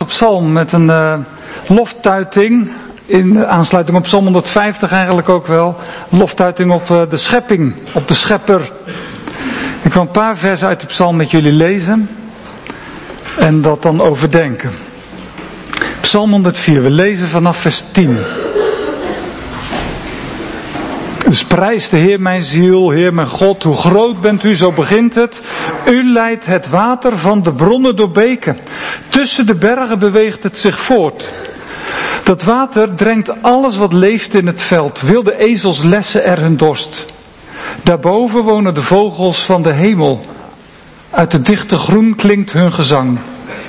psalm met een loftuiting, in aansluiting op Psalm 150 eigenlijk ook wel. Loftuiting op de schepping, op de schepper. Ik wil een paar versen uit de psalm met jullie lezen en dat dan overdenken. Psalm 104, we lezen vanaf vers 10. Dus prijs de Heer mijn ziel, Heer mijn God, hoe groot bent u, zo begint het. U leidt het water van de bronnen door beken. Tussen de bergen beweegt het zich voort. Dat water drenkt alles wat leeft in het veld. Wilde ezels lessen er hun dorst. Daarboven wonen de vogels van de hemel. Uit het dichte groen klinkt hun gezang.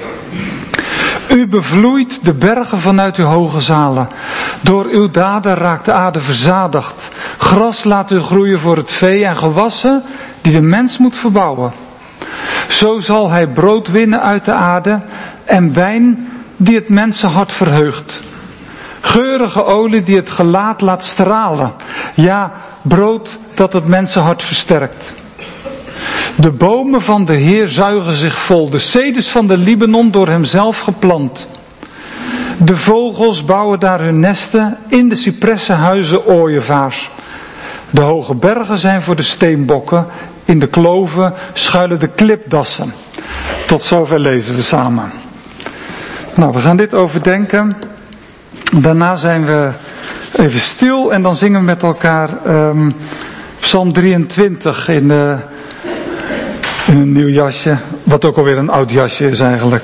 U bevloeit de bergen vanuit uw hoge zalen. Door uw daden raakt de aarde verzadigd. Gras laat u groeien voor het vee en gewassen die de mens moet verbouwen. Zo zal hij brood winnen uit de aarde en wijn die het mensenhart verheugt. Geurige olie die het gelaat laat stralen. Ja, brood dat het mensenhart versterkt. De bomen van de Heer zuigen zich vol. De ceders van de Libanon door hemzelf geplant. De vogels bouwen daar hun nesten. In de cipressenhuizen ooievaars. De hoge bergen zijn voor de steenbokken. In de kloven schuilen de klipdassen. Tot zover lezen we samen. Nou, we gaan dit overdenken. Daarna zijn we even stil en dan zingen we met elkaar Psalm 23 in een nieuw jasje. Wat ook alweer een oud jasje is eigenlijk.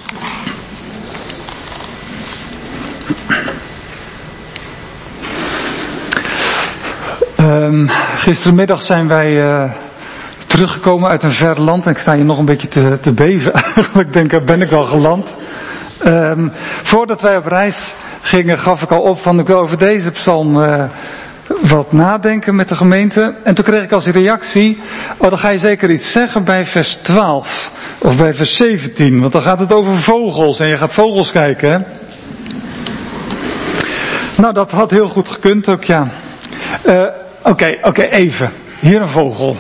Gisterenmiddag zijn wij teruggekomen uit een ver land. En ik sta hier nog een beetje te beven. Eigenlijk denk ik, ben ik al geland. Voordat wij op reis gingen gaf ik al op van ik wil over deze psalm wat nadenken met de gemeente. En toen kreeg ik als reactie, dan ga je zeker iets zeggen bij vers 12 of bij vers 17. Want dan gaat het over vogels en je gaat vogels kijken. Hè? Nou, dat had heel goed gekund ook, ja. Oké, even. Hier een vogel.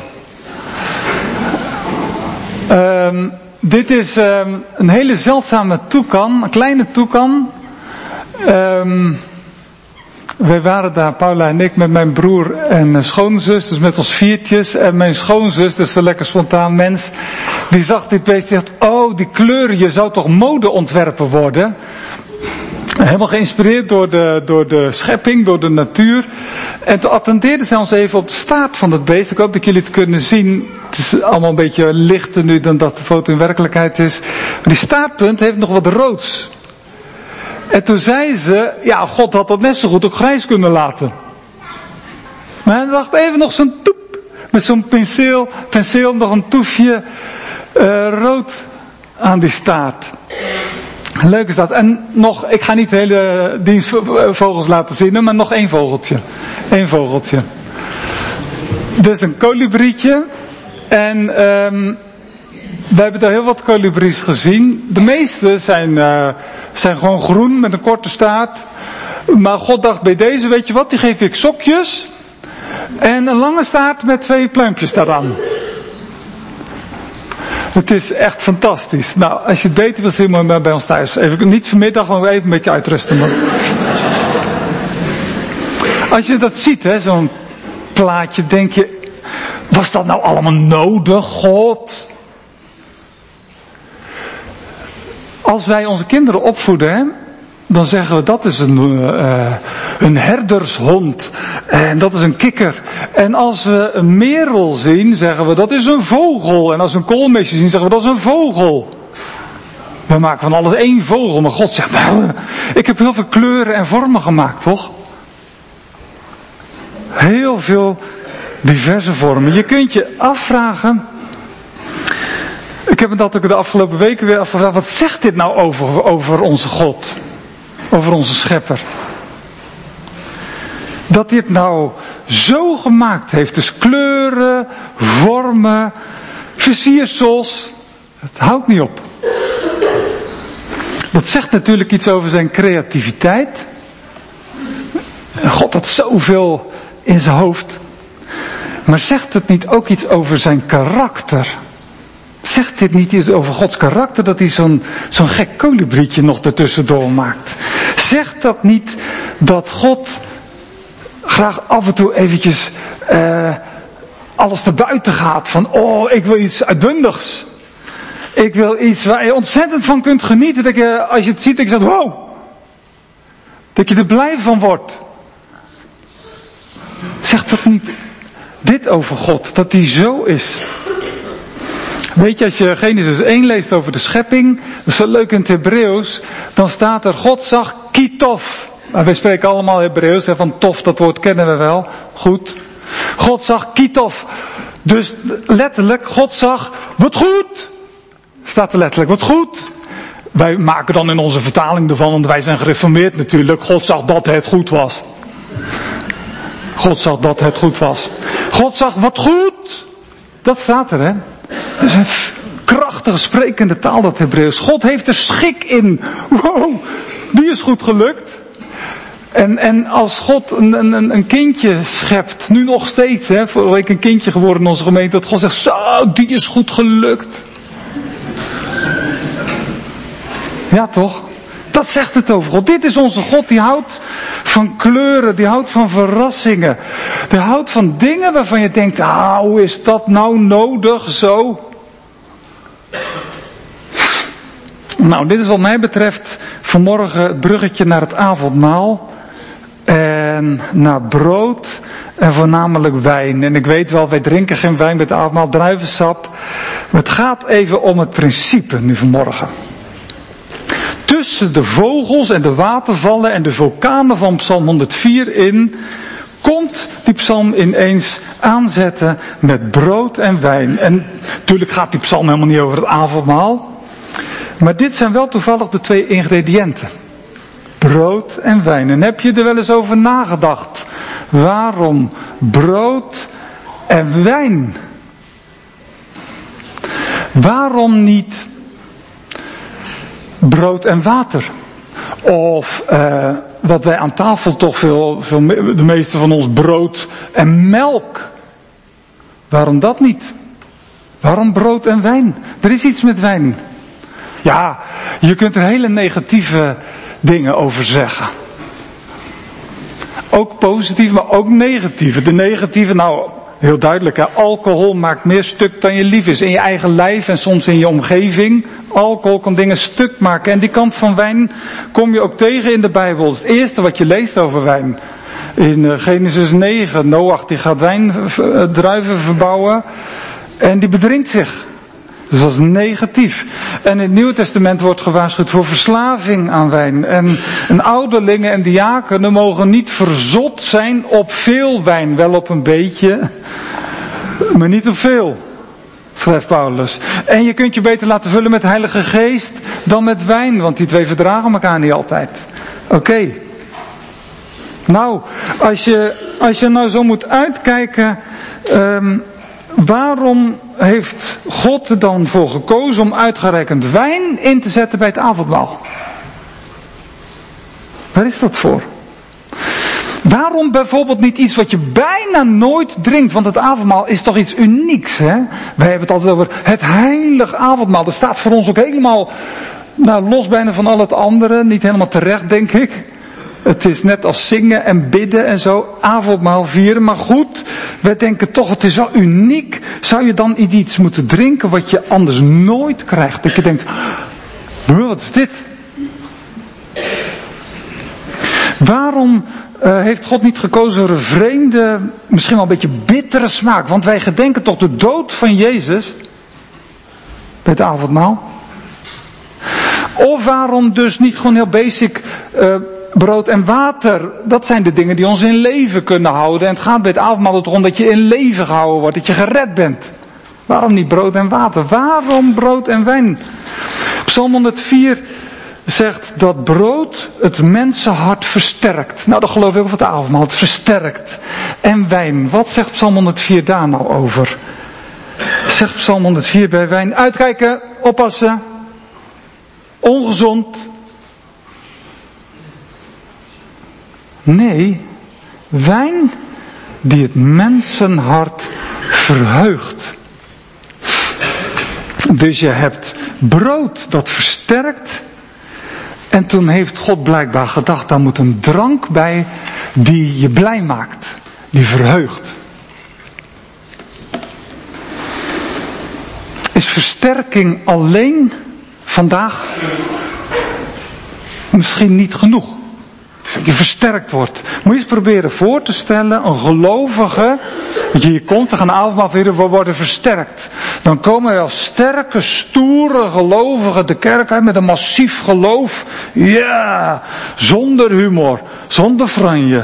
Dit is een hele zeldzame toekan, een kleine toekan. Wij waren daar, Paula en ik, met mijn broer en schoonzus, dus met ons viertjes. En mijn schoonzus, dus een lekker spontaan mens, die zag dit beest en dacht, oh, die kleuren, je zou toch modeontwerper worden? Helemaal geïnspireerd door de schepping, door de natuur. En toen attendeerden zij ons even op de staart van het beest. Ik hoop dat jullie het kunnen zien. Het is allemaal een beetje lichter nu dan dat de foto in werkelijkheid is. Maar die staartpunt heeft nog wat roods. En toen zei ze, ja, God had dat net zo goed ook grijs kunnen laten. Maar hij dacht even nog zo'n toep. Met zo'n penseel nog een toefje rood aan die staart. Leuk is dat. En nog, ik ga niet de hele dienstvogels laten zien, maar nog één vogeltje. Eén vogeltje. Dus een kolibrietje. En we hebben daar heel wat kolibries gezien. De meeste zijn gewoon groen met een korte staart. Maar God dacht bij deze, weet je wat, die geef ik sokjes. En een lange staart met 2 pluimpjes daaraan. Het is echt fantastisch. Nou, als je het beter wilt zien, moet je bij ons thuis. Even, niet vanmiddag, maar even een beetje uitrusten. Maar. Als je dat ziet, hè, zo'n plaatje, denk je, was dat nou allemaal nodig, God? Als wij onze kinderen opvoeden, hè, dan zeggen we dat is een herdershond. En dat is een kikker. En als we een merel zien, zeggen we dat is een vogel. En als we een koolmeesje zien, zeggen we dat is een vogel. We maken van alles 1 vogel. Maar God zegt, nou, ik heb heel veel kleuren en vormen gemaakt, toch? Heel veel diverse vormen. Je kunt je afvragen. Ik heb me dat ook de afgelopen weken weer afgevraagd. Wat zegt dit nou over onze God? Over onze schepper. Dat hij het nou zo gemaakt heeft. Dus kleuren, vormen, versiersels. Het houdt niet op. Dat zegt natuurlijk iets over zijn creativiteit. God had zoveel in zijn hoofd. Maar zegt het niet ook iets over zijn karakter? Zegt dit niet iets over Gods karakter, dat hij zo'n gek kolibrietje nog ertussendoor maakt? Zegt dat niet dat God graag af en toe eventjes alles te buiten gaat? Van, ik wil iets uitbundigs. Ik wil iets waar je ontzettend van kunt genieten. Dat je, als je het ziet, dat je zegt, wow. Dat je er blij van wordt. Zegt dat niet dit over God, dat hij zo is? Weet je, als je Genesis 1 leest over de schepping, dat is zo leuk in het Hebreeuws, dan staat er, God zag kitof. Nou, wij spreken allemaal Hebreeuws, van tof, dat woord kennen we wel, goed. God zag kitof. Dus letterlijk, God zag, wat goed. Staat er letterlijk, wat goed. Wij maken dan in onze vertaling ervan, want wij zijn gereformeerd natuurlijk, God zag dat het goed was. God zag dat het goed was. God zag, wat goed. Dat staat er, hè. Dat is een krachtige sprekende taal, dat Hebreeuws. God heeft er schik in. Wow, die is goed gelukt. En als God een kindje schept, nu nog steeds, hè, vorige week een kindje geworden in onze gemeente, dat God zegt, zo, die is goed gelukt. Ja, toch? Dat zegt het over God. Dit is onze God, die houdt van kleuren, die houdt van verrassingen. Die houdt van dingen waarvan je denkt, hoe is dat nou nodig zo? Nou, dit is wat mij betreft vanmorgen het bruggetje naar het avondmaal. En naar brood en voornamelijk wijn. En ik weet wel, wij drinken geen wijn met het avondmaal, druivensap. Maar het gaat even om het principe nu vanmorgen. Tussen de vogels en de watervallen en de vulkanen van Psalm 104 in, komt die psalm ineens aanzetten met brood en wijn. En natuurlijk gaat die psalm helemaal niet over het avondmaal. Maar dit zijn wel toevallig de twee ingrediënten. Brood en wijn. En heb je er wel eens over nagedacht? Waarom brood en wijn? Waarom niet brood en water? Of wat wij aan tafel toch de meeste van ons brood en melk. Waarom dat niet? Waarom brood en wijn? Er is iets met wijn. Ja, je kunt er hele negatieve dingen over zeggen. Ook positief, maar ook negatieve. De negatieve, nou, heel duidelijk, hè? Alcohol maakt meer stuk dan je lief is. In je eigen lijf en soms in je omgeving. Alcohol kan dingen stuk maken. En die kant van wijn kom je ook tegen in de Bijbel. Het eerste wat je leest over wijn. In Genesis 9, Noach die gaat wijndruiven verbouwen. En die bedrinkt zich. Dus dat is negatief. En in het Nieuwe Testament wordt gewaarschuwd voor verslaving aan wijn. En ouderlingen en diakenen mogen niet verzot zijn op veel wijn. Wel op een beetje, maar niet op veel, schrijft Paulus. En je kunt je beter laten vullen met de Heilige Geest dan met wijn. Want die twee verdragen elkaar niet altijd. Oké. Nou, als je nou zo moet uitkijken, waarom heeft God er dan voor gekozen om uitgerekend wijn in te zetten bij het avondmaal? Waar is dat voor? Waarom bijvoorbeeld niet iets wat je bijna nooit drinkt? Want het avondmaal is toch iets unieks, hè? Wij hebben het altijd over het heilige avondmaal. Dat staat voor ons ook helemaal los bijna van al het andere. Niet helemaal terecht, denk ik. Het is net als zingen en bidden en zo, avondmaal vieren. Maar goed, wij denken toch, het is wel uniek. Zou je dan iets moeten drinken wat je anders nooit krijgt? Dat je denkt, wat is dit? Waarom heeft God niet gekozen voor een vreemde, misschien wel een beetje bittere smaak? Want wij gedenken toch de dood van Jezus bij het avondmaal? Of waarom dus niet gewoon heel basic brood en water? Dat zijn de dingen die ons in leven kunnen houden. En het gaat bij het avondmaal toch om dat je in leven gehouden wordt, dat je gered bent. Waarom niet brood en water? Waarom brood en wijn? Psalm 104 zegt dat brood het mensenhart versterkt. Nou, dat geloof ik over het avondmaal. Het versterkt. En wijn. Wat zegt Psalm 104 daar nou over? Zegt Psalm 104 bij wijn: uitkijken, oppassen. Ongezond. Nee, wijn die het mensenhart verheugt. Dus je hebt brood dat versterkt. En toen heeft God blijkbaar gedacht, daar moet een drank bij die je blij maakt. Die verheugt. Is versterking alleen vandaag misschien niet genoeg? Dat je versterkt wordt. Moet je eens proberen voor te stellen, een gelovige, je komt, we gaan de avondmaal vieren, we worden versterkt. Dan komen er als sterke, stoere gelovigen de kerk uit met een massief geloof. Ja, zonder humor, zonder franje.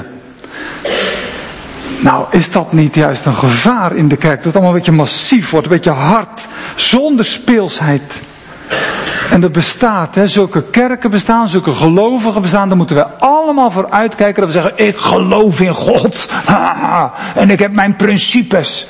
Nou, is dat niet juist een gevaar in de kerk? Dat het allemaal een beetje massief wordt, een beetje hard, zonder speelsheid. En dat bestaat, zulke kerken bestaan, zulke gelovigen bestaan, daar moeten we allemaal voor uitkijken dat we zeggen, ik geloof in God, en ik heb mijn principes.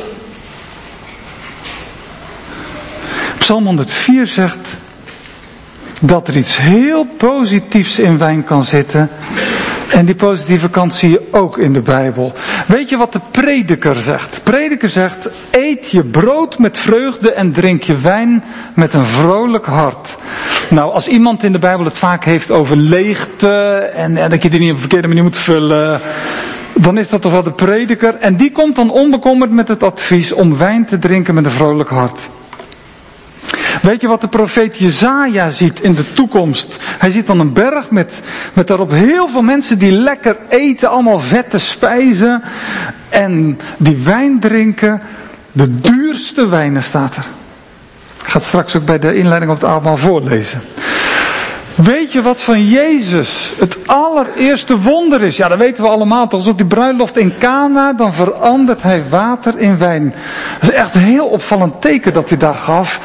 Psalm 104 zegt dat er iets heel positiefs in wijn kan zitten. En die positieve kant zie je ook in de Bijbel. Weet je wat de prediker zegt? De prediker zegt, eet je brood met vreugde en drink je wijn met een vrolijk hart. Nou, als iemand in de Bijbel het vaak heeft over leegte en dat je die niet op een verkeerde manier moet vullen, dan is dat toch wel de prediker. En die komt dan onbekommerd met het advies om wijn te drinken met een vrolijk hart. Weet je wat de profeet Jesaja ziet in de toekomst? Hij ziet dan een berg met daarop heel veel mensen die lekker eten, allemaal vette spijzen. En die wijn drinken, de duurste wijnen staat er. Ik ga het straks ook bij de inleiding op het avondmaal voorlezen. Weet je wat van Jezus het allereerste wonder is? Ja, dat weten we allemaal. Toch op die bruiloft in Cana, dan verandert hij water in wijn. Dat is echt een heel opvallend teken dat hij daar gaf.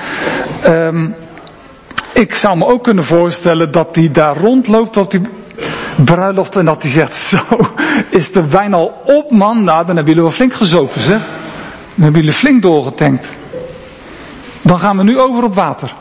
Ik zou me ook kunnen voorstellen dat hij daar rondloopt op die bruiloft en dat hij zegt, zo, is de wijn al op, man? Nou, dan hebben jullie wel flink gezopen, zeg. Dan hebben jullie flink doorgetankt. Dan gaan we nu over op water.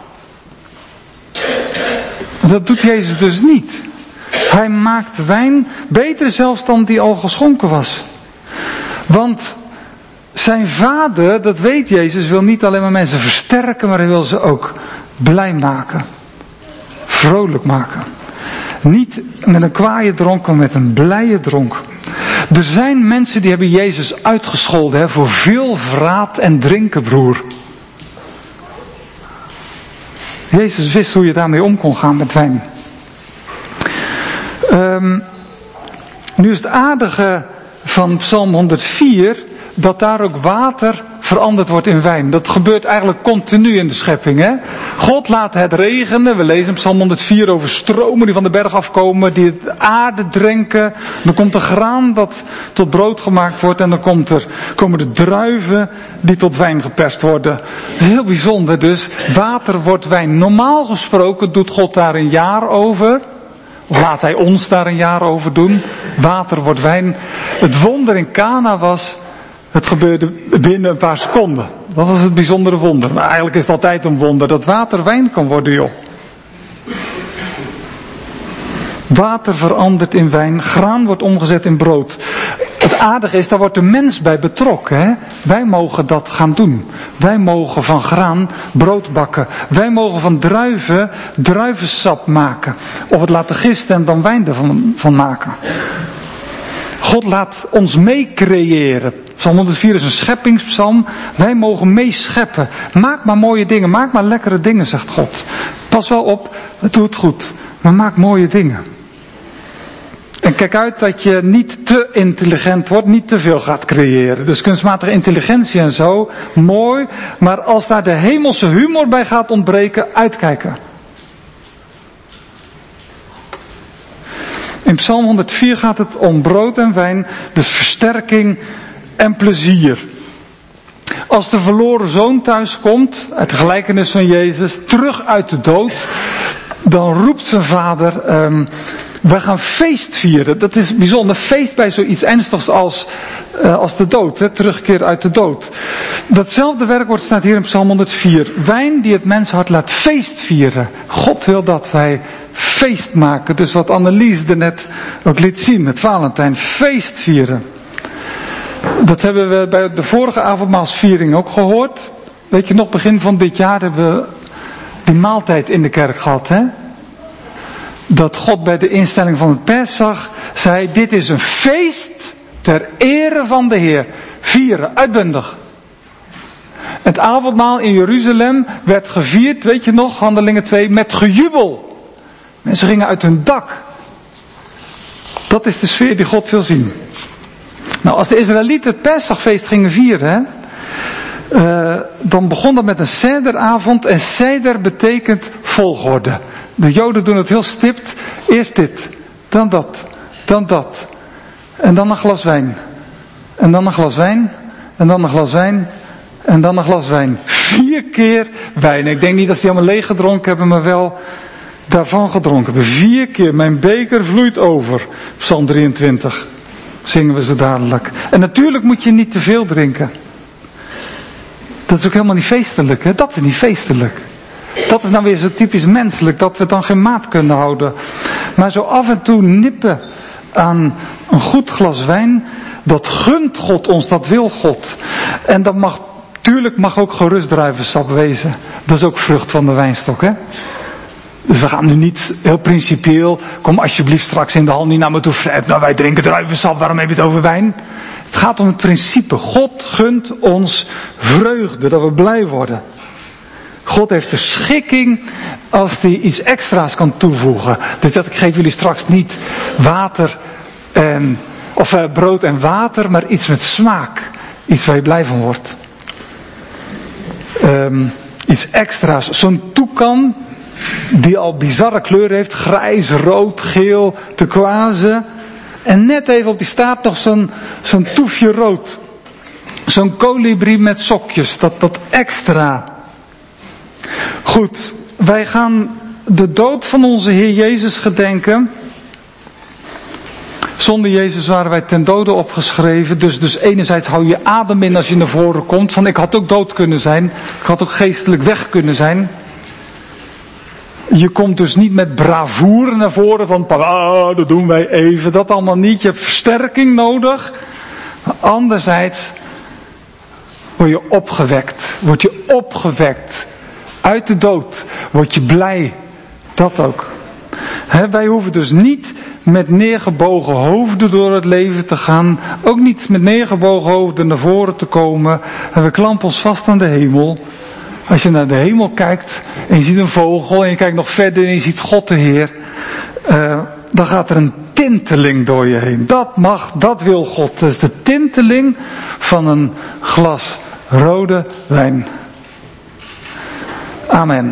Dat doet Jezus dus niet. Hij maakt wijn beter zelfs dan die al geschonken was. Want zijn vader, dat weet Jezus, wil niet alleen maar mensen versterken, maar hij wil ze ook blij maken. Vrolijk maken. Niet met een kwaaie dronk, maar met een blije dronk. Er zijn mensen die hebben Jezus uitgescholden voor veel vraat en drinken, broer. Jezus wist hoe je daarmee om kon gaan met wijn. Nu is het aardige van Psalm 104 dat daar ook water veranderd wordt in wijn. Dat gebeurt eigenlijk continu in de schepping. Hè? God laat het regenen. We lezen in Psalm 104 over stromen die van de berg afkomen, die de aarde drenken. Dan komt er graan dat tot brood gemaakt wordt en dan komen de druiven die tot wijn geperst worden. Dat is heel bijzonder dus. Water wordt wijn. Normaal gesproken doet God daar een jaar over. Of laat hij ons daar een jaar over doen. Water wordt wijn. Het wonder in Cana was, het gebeurde binnen een paar seconden. Dat was het bijzondere wonder. Maar eigenlijk is het altijd een wonder dat water wijn kan worden, joh. Water verandert in wijn. Graan wordt omgezet in brood. Het aardige is, daar wordt de mens bij betrokken. Hè? Wij mogen dat gaan doen. Wij mogen van graan brood bakken. Wij mogen van druiven druivensap maken. Of het laten gisten en dan wijn ervan maken. God laat ons meecreëren. Psalm 104 is een scheppingspsalm. Wij mogen meescheppen. Maak maar mooie dingen. Maak maar lekkere dingen, zegt God. Pas wel op, doe het goed. Maar maak mooie dingen. En kijk uit dat je niet te intelligent wordt, niet te veel gaat creëren. Dus kunstmatige intelligentie en zo, mooi. Maar als daar de hemelse humor bij gaat ontbreken, uitkijken. In Psalm 104 gaat het om brood en wijn, dus versterking en plezier. Als de verloren zoon thuis komt, uit de gelijkenis van Jezus, terug uit de dood, dan roept zijn vader, we gaan feest vieren. Dat is een bijzonder feest bij zoiets ernstigs als de dood, hè? Terugkeer uit de dood. Datzelfde werkwoord staat hier in Psalm 104. Wijn die het menshart laat feest vieren. God wil dat wij feest maken. Dus wat Annelies er net ook liet zien, het Valentijn, feest vieren. Dat hebben we bij de vorige avondmaalsviering ook gehoord. Weet je nog, begin van dit jaar hebben we die maaltijd in de kerk gehad, hè? Dat God bij de instelling van het Pesach zei, dit is een feest ter ere van de Heer. Vieren, uitbundig. Het avondmaal in Jeruzalem werd gevierd, weet je nog, Handelingen 2, met gejubel. Mensen gingen uit hun dak. Dat is de sfeer die God wil zien. Nou, als de Israëlieten het Pesachfeest gingen vieren, dan begon dat met een sederavond. En seder betekent volgorde. De Joden doen het heel stipt. Eerst dit, dan dat, dan dat. En dan een glas wijn. En dan een glas wijn. En dan een glas wijn. En dan een glas wijn. 4 keer wijn. Ik denk niet dat ze die allemaal leeg gedronken hebben, maar wel daarvan gedronken hebben. 4 keer. Mijn beker vloeit over. Psalm 23. Zingen we zo dadelijk. En natuurlijk moet je niet te veel drinken. Dat is ook helemaal niet feestelijk, hè? Dat is niet feestelijk. Dat is nou weer zo typisch menselijk, dat we dan geen maat kunnen houden. Maar zo af en toe nippen aan een goed glas wijn, dat gunt God ons, dat wil God. En dat mag, tuurlijk mag ook gerust druivensap wezen. Dat is ook vrucht van de wijnstok, hè? Dus we gaan nu niet heel principieel, kom alsjeblieft straks in de hal niet naar me toe, Fred, nou wij drinken druivensap, waarom heb je het over wijn? Het gaat om het principe. God gunt ons vreugde, dat we blij worden. God heeft de schikking als hij iets extra's kan toevoegen. Dus dat ik geef jullie straks niet water of brood en water, maar iets met smaak. Iets waar je blij van wordt. Iets extra's. Zo'n toekan die al bizarre kleur heeft. Grijs, rood, geel, turquoise. En net even op die staart nog zo'n toefje rood. Zo'n kolibrie met sokjes. Dat extra. Goed, wij gaan de dood van onze Heer Jezus gedenken. Zonder Jezus waren wij ten dode opgeschreven. Dus enerzijds hou je adem in als je naar voren komt. Van ik had ook dood kunnen zijn. Ik had ook geestelijk weg kunnen zijn. Je komt dus niet met bravoure naar voren van dat doen wij even. Dat allemaal niet. Je hebt versterking nodig. Maar anderzijds word je opgewekt. Word je opgewekt. Uit de dood. Word je blij. Dat ook. Wij hoeven dus niet met neergebogen hoofden door het leven te gaan. Ook niet met neergebogen hoofden naar voren te komen. En we klampen ons vast aan de hemel. Als je naar de hemel kijkt en je ziet een vogel en je kijkt nog verder en je ziet God de Heer. Dan gaat er een tinteling door je heen. Dat mag, dat wil God. Dat is de tinteling van een glas rode wijn. Amen.